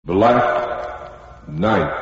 Black Night.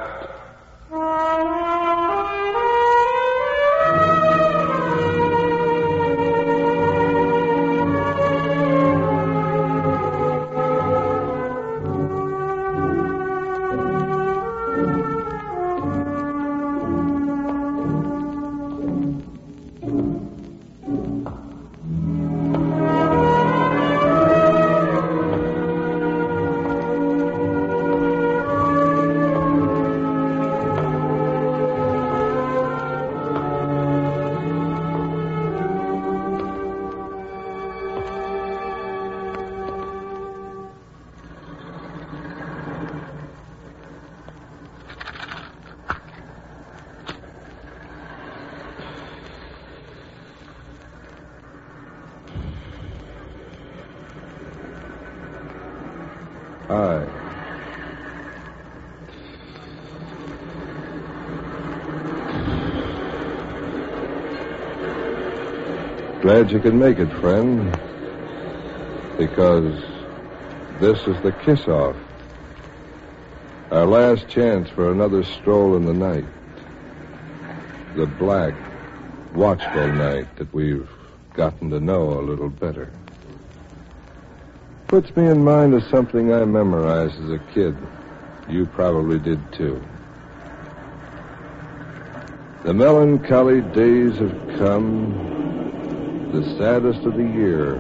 Hi. Glad you could make it, friend. Because this is the kiss-off. Our last chance for another stroll in the night. The black, watchful night that we've gotten to know a little better. Puts me in mind of something I memorized as a kid. You probably did, too. The melancholy days have come, the saddest of the year.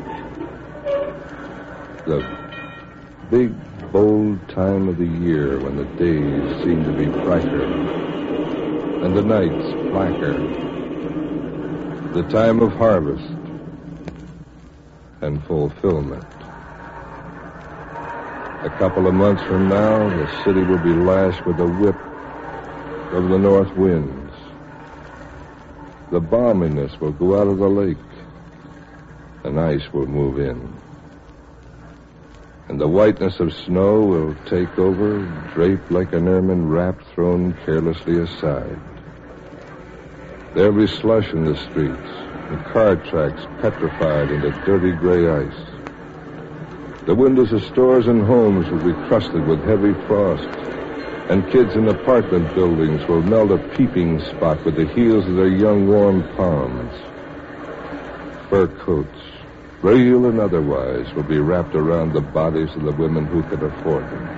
The big, bold time of the year when the days seem to be brighter and the nights blacker. The time of harvest and fulfillment. A couple of months from now, the city will be lashed with the whip of the north winds. The balminess will go out of the lake, and ice will move in. And the whiteness of snow will take over, draped like an ermine wrap thrown carelessly aside. There'll be slush in the streets, and car tracks petrified into dirty gray ice. The windows of stores and homes will be crusted with heavy frost, and kids in apartment buildings will melt a peeping spot with the heels of their young warm palms. Fur coats, real and otherwise, will be wrapped around the bodies of the women who can afford them.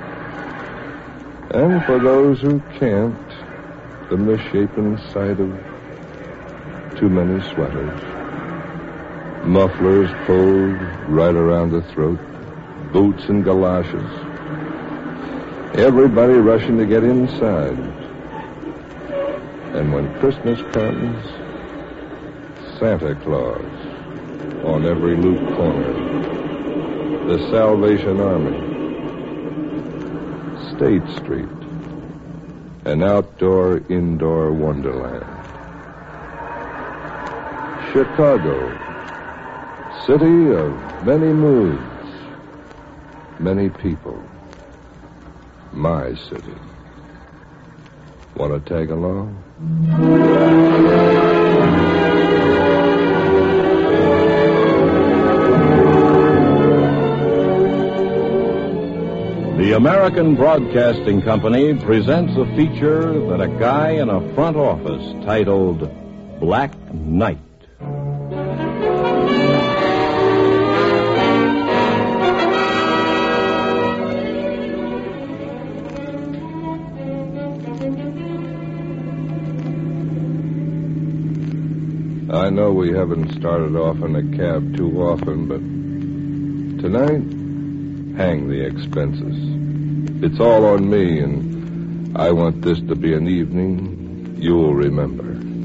And for those who can't, the misshapen sight of too many sweaters. Mufflers pulled right around the throat, boots and galoshes. Everybody rushing to get inside. And when Christmas comes, Santa Claus on every loop corner. The Salvation Army. State Street. An outdoor-indoor wonderland. Chicago. City of many moods, many people. My city. Want to tag along? The American Broadcasting Company presents a feature that a guy in a front office titled Black Night. I know we haven't started off in a cab too often, but tonight, hang the expenses. It's all on me, and I want this to be an evening you'll remember.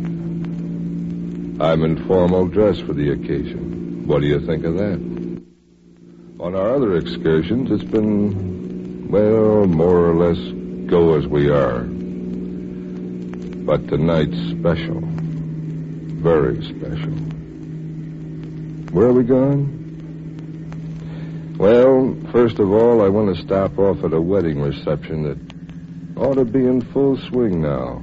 I'm in formal dress for the occasion. What do you think of that? On our other excursions, it's been, well, more or less go as we are. But tonight's special. Very special. Where are we going? Well, first of all, I want to stop off at a wedding reception that ought to be in full swing now.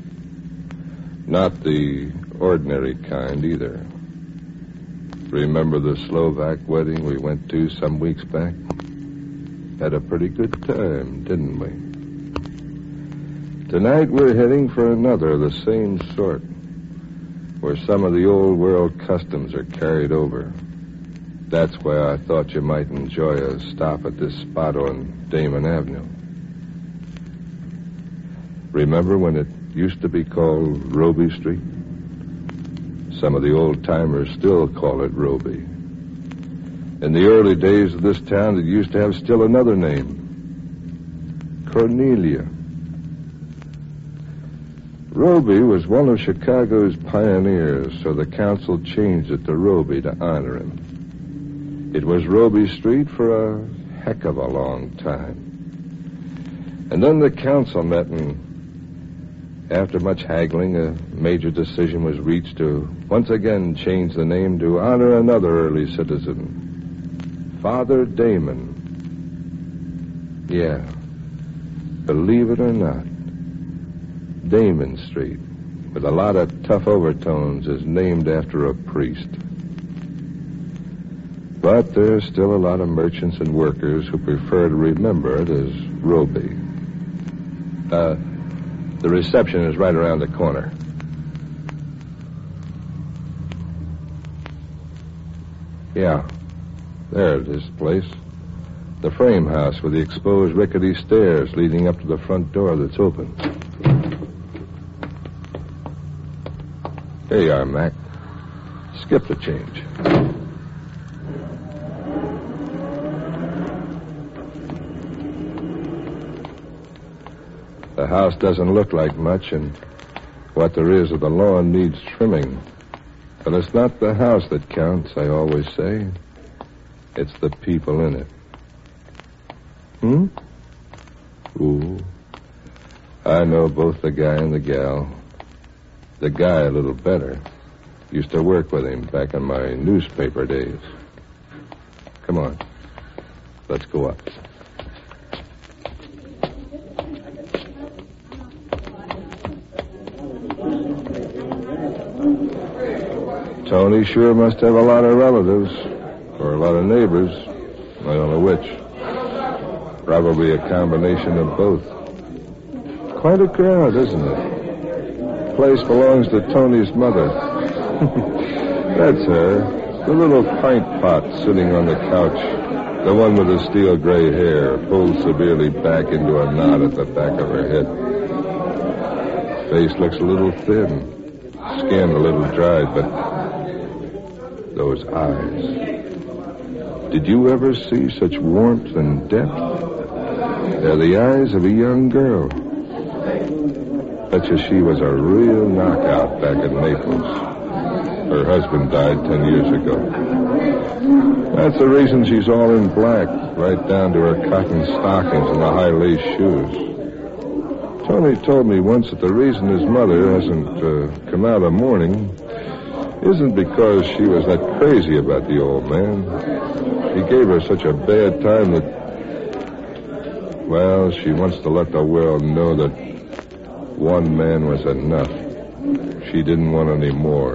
Not the ordinary kind, either. Remember the Slovak wedding we went to some weeks back? Had a pretty good time, didn't we? Tonight we're heading for another of the same sort, where some of the old world customs are carried over. That's why I thought you might enjoy a stop at this spot on Damon Avenue. Remember when it used to be called Roby Street? Some of the old-timers still call it Roby. In the early days of this town, it used to have still another name, Cornelia. Roby was one of Chicago's pioneers, so the council changed it to Roby to honor him. It was Roby Street for a heck of a long time. And then the council met, and after much haggling, a major decision was reached to once again change the name to honor another early citizen, Father Damon. Yeah, believe it or not, Damon Street, with a lot of tough overtones, is named after a priest. But there's still a lot of merchants and workers who prefer to remember it as Roby. The reception is right around the corner. Yeah, there it is, the place. The frame house with the exposed rickety stairs leading up to the front door that's open. Here you are, Mac. Skip the change. The house doesn't look like much, and what there is of the lawn needs trimming. But it's not the house that counts, I always say. It's the people in it. Ooh. I know both the guy and the gal. The guy a little better. Used to work with him back in my newspaper days. Come on. Let's go up. Tony sure must have a lot of relatives, or a lot of neighbors. I don't know which. Probably a combination of both. Quite a crowd, isn't it? The place belongs to Tony's mother. That's her. The little pint pot sitting on the couch. The one with the steel gray hair pulled severely back into a knot at the back of her head. Face looks a little thin. Skin a little dried, but those eyes. Did you ever see such warmth and depth? They're the eyes of a young girl. Bet you she was a real knockout back in Naples. Her husband died 10 years ago. That's the reason she's all in black, right down to her cotton stockings and the high lace shoes. Tony told me once that the reason his mother hasn't come out of mourning isn't because she was that crazy about the old man. He gave her such a bad time that, well, she wants to let the world know that one man was enough. She didn't want any more.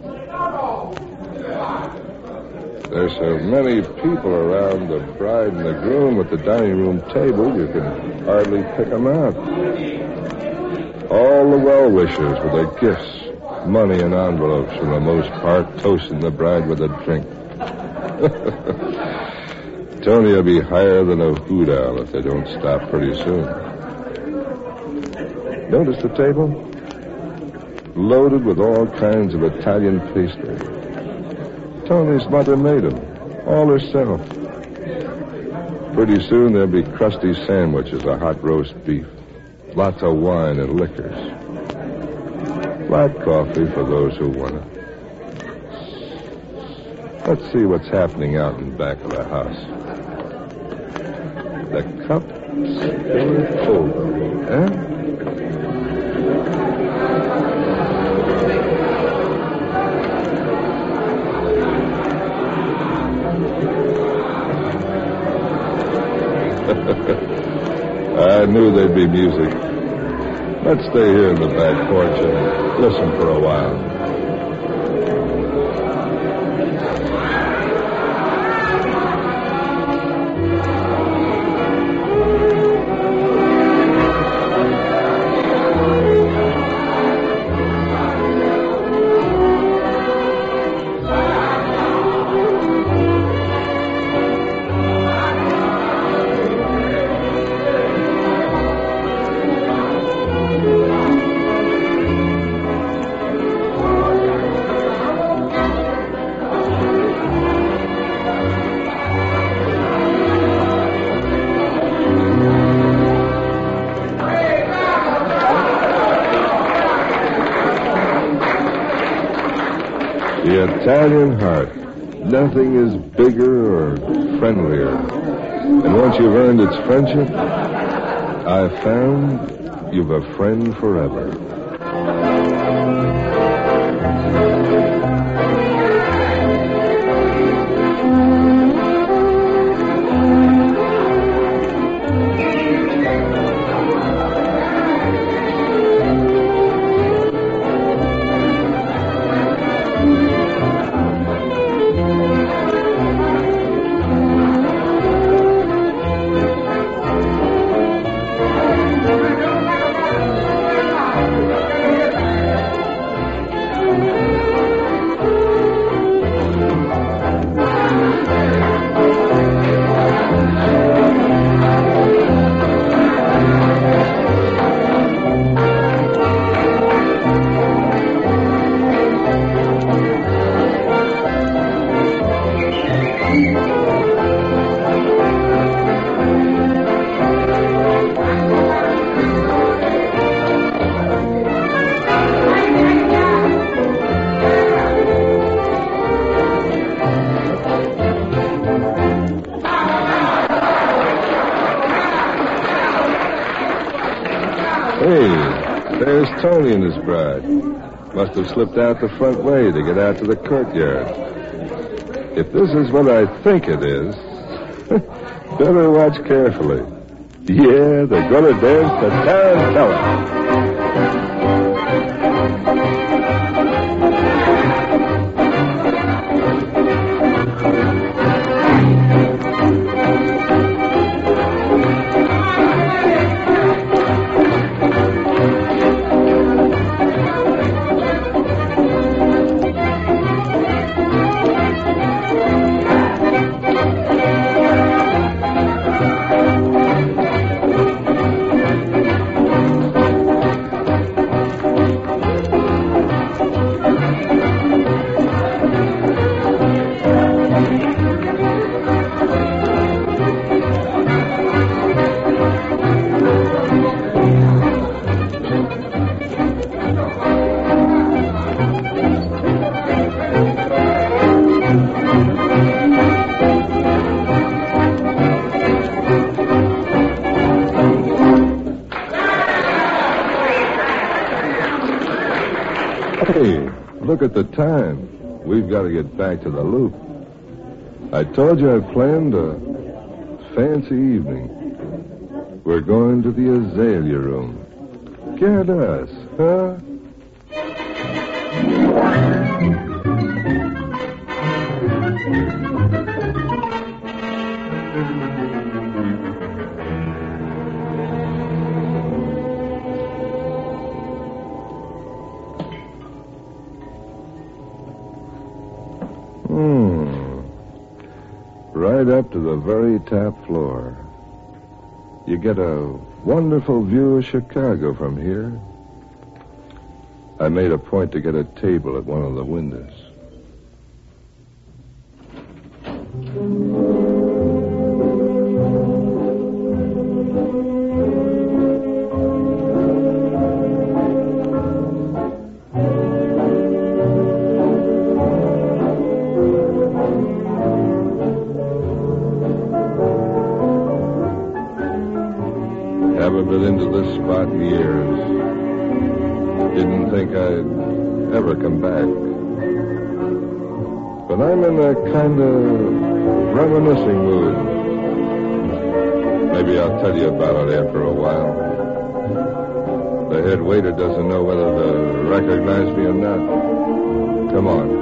There's so many people around the bride and the groom at the dining room table, you can hardly pick them out. All the well-wishers with their gifts, money in envelopes for the most part, toasting the bride with a drink. Tony will be higher than a hoot owl if they don't stop pretty soon. Notice the table? Loaded with all kinds of Italian pastry. Tony's mother made them, all herself. Pretty soon there'll be crusty sandwiches of hot roast beef. Lots of wine and liquors. Black coffee for those who want it. Let's see what's happening out in back of the house. The cup's still full, huh? I knew there'd be music. Let's stay here in the back porch and listen for a while. Italian heart. Nothing is bigger or friendlier. And once you've earned its friendship, I've found you've a friend forever. Hey, there's Tony and his bride. Must have slipped out the front way to get out to the courtyard. If this is what I think it is, better watch carefully. Yeah, they're going to dance to Tarantella. Hey, look at the time. We've got to get back to the Loop. I told you I planned a fancy evening. We're going to the Azalea Room. Get us, huh? Right up to the very top floor. You get a wonderful view of Chicago from here. I made a point to get a table at one of the windows. Haven't been into this spot in years. Didn't think I'd ever come back. But I'm in a kind of reminiscing mood. Maybe I'll tell you about it after a while. The head waiter doesn't know whether to recognize me or not. Come on.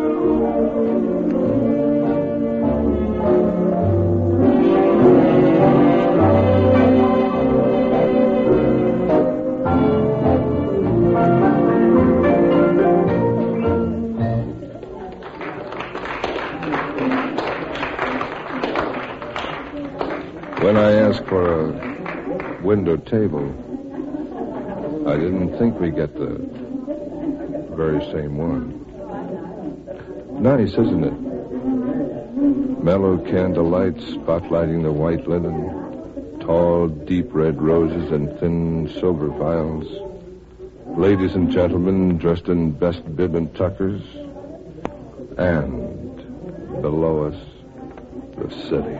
When I asked for a window table, I didn't think we'd get the very same one. Nice, isn't it? Mellow candlelight spotlighting the white linen, tall, deep red roses and thin silver vials, ladies and gentlemen dressed in best bib and tuckers, And below us, the city.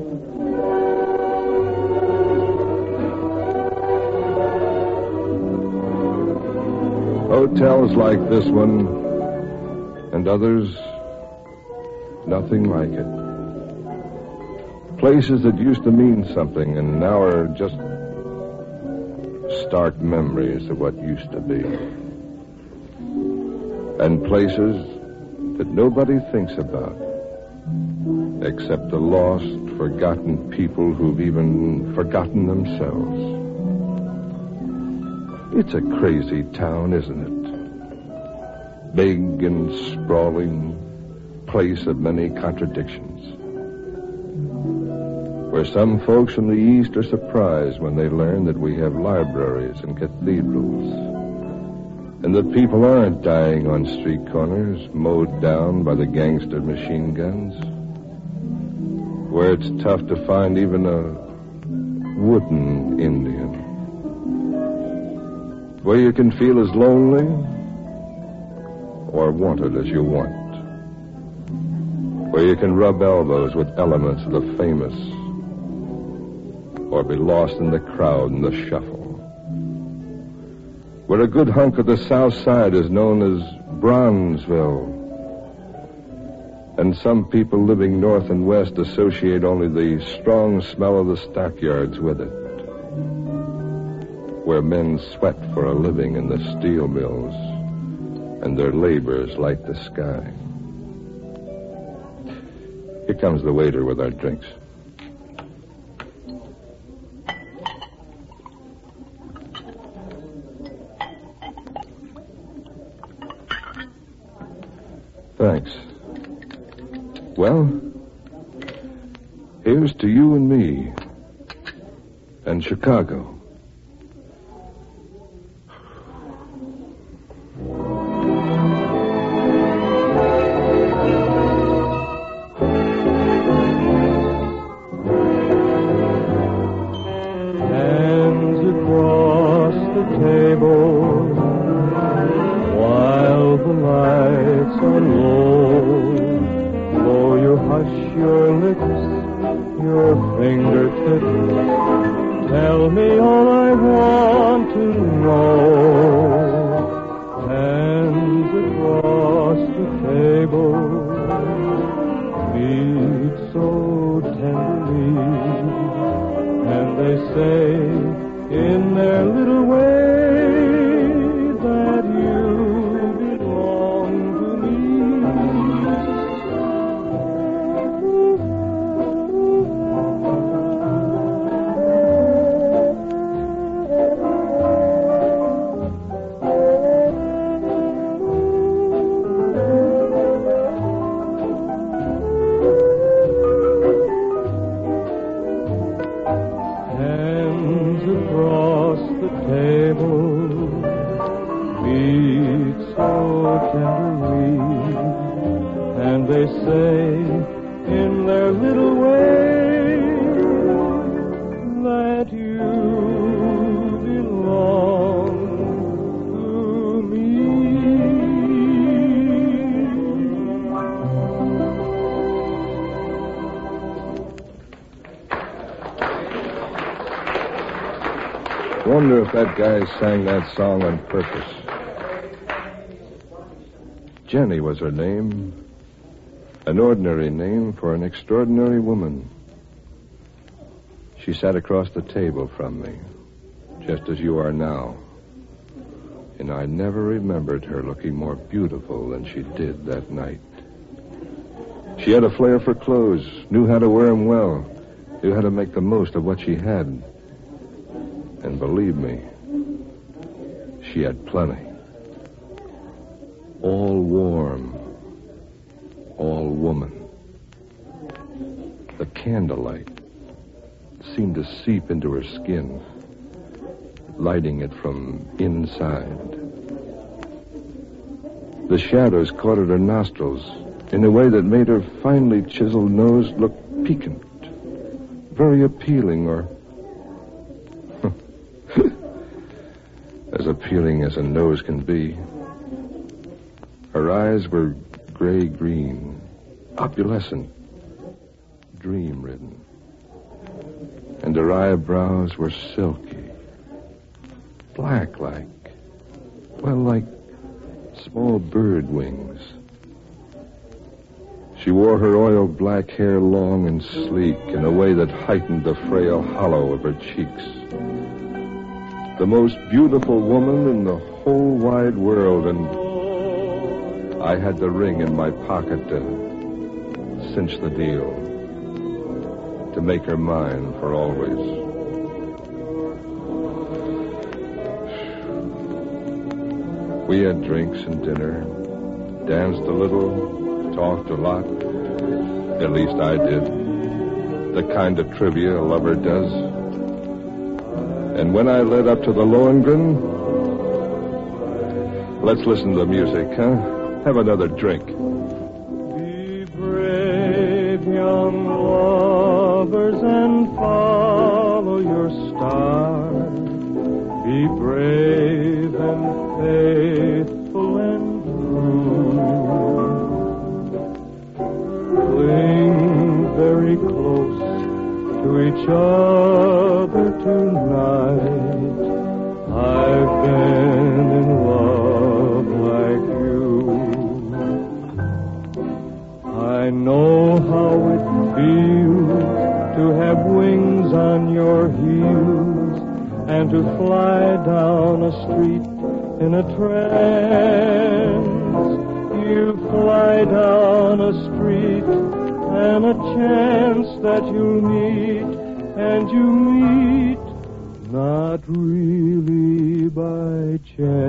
Hotels like this one and others, nothing like it. Places that used to mean something and now are just stark memories of what used to be. And places that nobody thinks about, except the lost, forgotten people who've even forgotten themselves. It's a crazy town, isn't it? Big and sprawling, place of many contradictions. Where some folks from the East are surprised when they learn that we have libraries and cathedrals, and that people aren't dying on street corners, mowed down by the gangster machine guns. Where it's tough to find even a wooden Indian. Where you can feel as lonely or wanted as you want. Where you can rub elbows with elements of the famous or be lost in the crowd and the shuffle. Where a good hunk of the South Side is known as Bronzeville. And some people living north and west associate only the strong smell of the stockyards with it. Where men sweat for a living in the steel mills and their labors light the sky. Here comes the waiter with our drinks. Thanks. Well, here's to you and me and Chicago. Hands across the table while the lights are low. Though you hush your lips, your fingertips, tell me all I want to know. Hands across the table beat so tenderly, and they say in their little way that you belong to me. Hands across the table beat so tenderly, and they say in their little way that you belong to me. Wonder if that guy sang that song on purpose. Jenny was her name. An ordinary name for an extraordinary woman. She sat across the table from me, just as you are now. And I never remembered her looking more beautiful than she did that night. She had a flair for clothes, knew how to wear them well, knew how to make the most of what she had. And believe me, she had plenty. All warm, all woman. The candlelight seemed to seep into her skin, lighting it from inside. The shadows caught at her nostrils in a way that made her finely chiseled nose look piquant, very appealing, or as appealing as a nose can be. Her eyes were gray-green, opalescent, dream-ridden. And her eyebrows were silky, black-like, well, like small bird wings. She wore her oiled black hair long and sleek in a way that heightened the frail hollow of her cheeks. The most beautiful woman in the whole wide world, and I had the ring in my pocket to cinch the deal, to make her mine for always. We had drinks and dinner, danced a little, talked a lot. At least I did. The kind of trivia a lover does. And when I led up to the Lohengrin, let's listen to the music, huh? Have another drink. Be brave, young lovers, and follow your star. Be brave and faithful and true. Cling very close to each other tonight. I've been in love like you. I know how it feels to have wings on your heels and to fly down a street in a trance. You fly down a street and a chance that you'll meet, and you meet not really by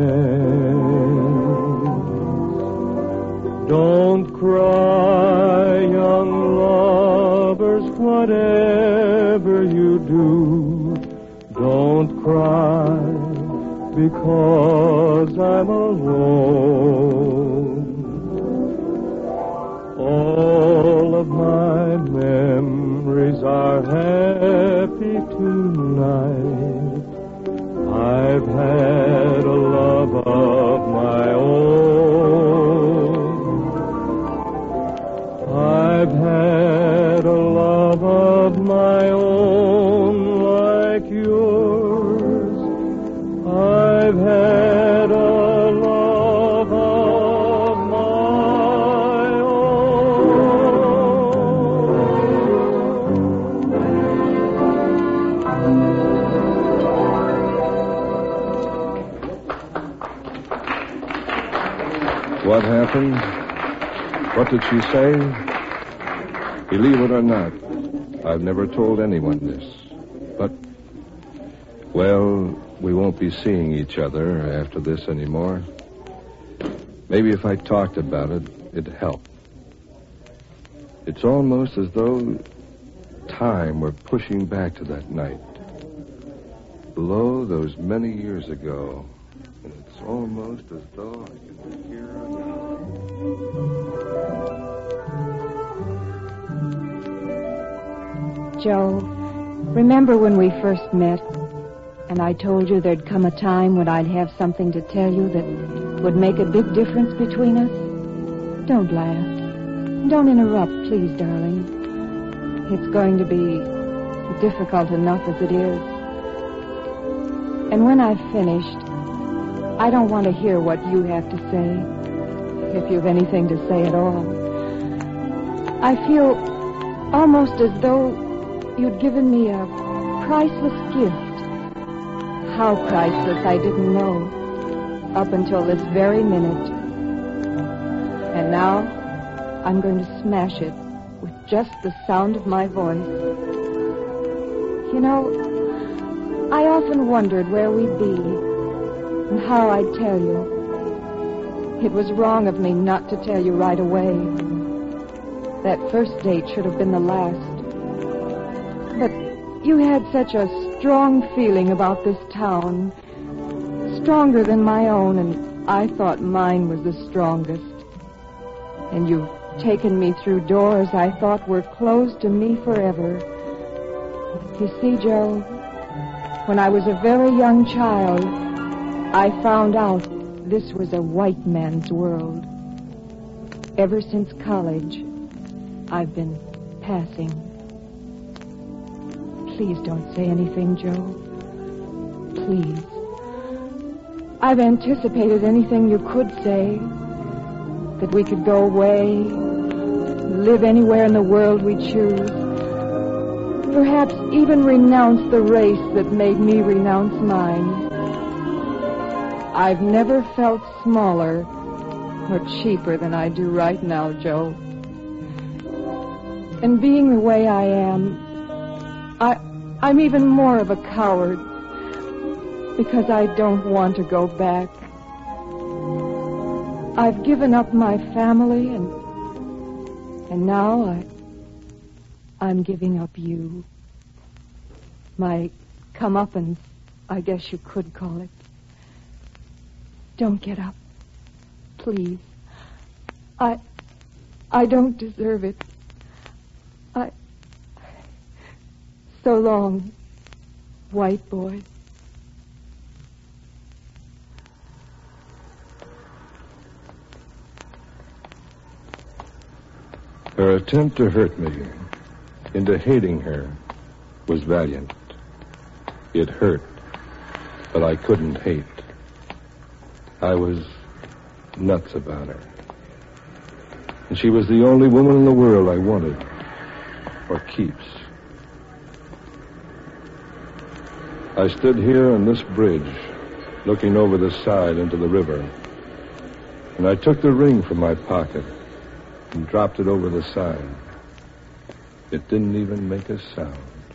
chance. Don't cry, young lovers, whatever you do. Don't cry because I'm alone. All of my memories are happy tonight. I've had a love of my own. I've had a love of my own like yours. I've had a love of my What happened? What did she say? Believe it or not, I've never told anyone this. But, well, we won't be seeing each other after this anymore. Maybe if I talked about it, it'd help. It's almost as though time were pushing back to that night. Below those many years ago. And it's almost as though I can hear her now. Joe, remember when we first met and I told you there'd come a time when I'd have something to tell you that would make a big difference between us? Don't laugh. Don't interrupt, please, darling. It's going to be difficult enough as it is. And when I've finished, I don't want to hear what you have to say, if you've anything to say at all. I feel almost as though you'd given me a priceless gift. How priceless, I didn't know, up until this very minute. And now, I'm going to smash it with just the sound of my voice. You know, I often wondered where we'd be and how I'd tell you. It was wrong of me not to tell you right away. That first date should have been the last. But you had such a strong feeling about this town, stronger than my own, and I thought mine was the strongest. And you've taken me through doors I thought were closed to me forever. You see, Joe, when I was a very young child, I found out this was a white man's world. Ever since college, I've been passing. Please don't say anything, Joe. Please. I've anticipated anything you could say. That we could go away, live anywhere in the world we choose. Perhaps even renounce the race that made me renounce mine. I've never felt smaller or cheaper than I do right now, Joe. And being the way I am, I'm even more of a coward because I don't want to go back. I've given up my family and now I'm giving up you. My comeuppance, I guess you could call it. Don't get up. Please. I don't deserve it. So long, white boy. Her attempt to hurt me into hating her was valiant. It hurt, but I couldn't hate. I was nuts about her. And she was the only woman in the world I wanted, or keeps. I stood here on this bridge, looking over the side into the river, and I took the ring from my pocket and dropped it over the side. It didn't even make a sound.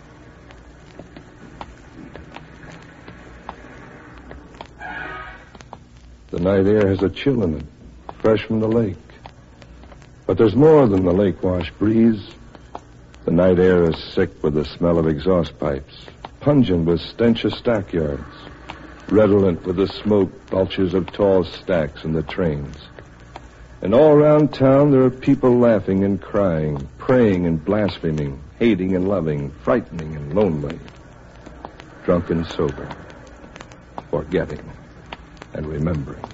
The night air has a chill in it, fresh from the lake. But there's more than the lake-wash breeze. The night air is sick with the smell of exhaust pipes, pungent with stench of stackyards, redolent with the smoke belches of tall stacks in the trains. And all around town there are people laughing and crying, praying and blaspheming, hating and loving, frightening and lonely, drunk and sober, forgetting and remembering.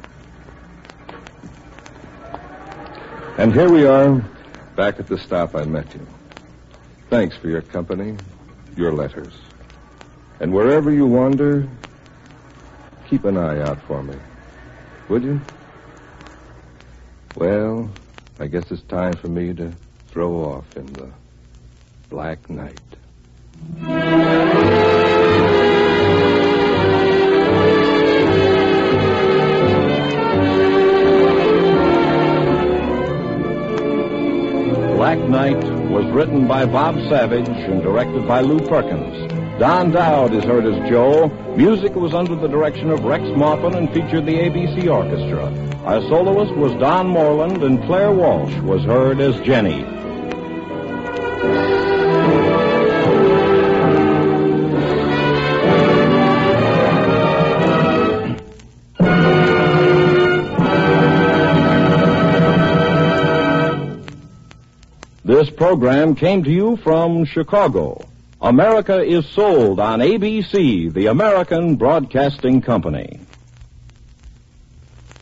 And here we are, back at the stop I met you. Thanks for your company, your letters. And wherever you wander, keep an eye out for me. Would you? Well, I guess it's time for me to throw off in the black night. Black Night was written by Bob Savage and directed by Lou Perkins. Don Dowd is heard as Joe. Music was under the direction of Rex Maupin and featured the ABC Orchestra. Our soloist was Don Moreland, and Claire Walsh was heard as Jenny. This program came to you from Chicago. America is sold on ABC, the American Broadcasting Company.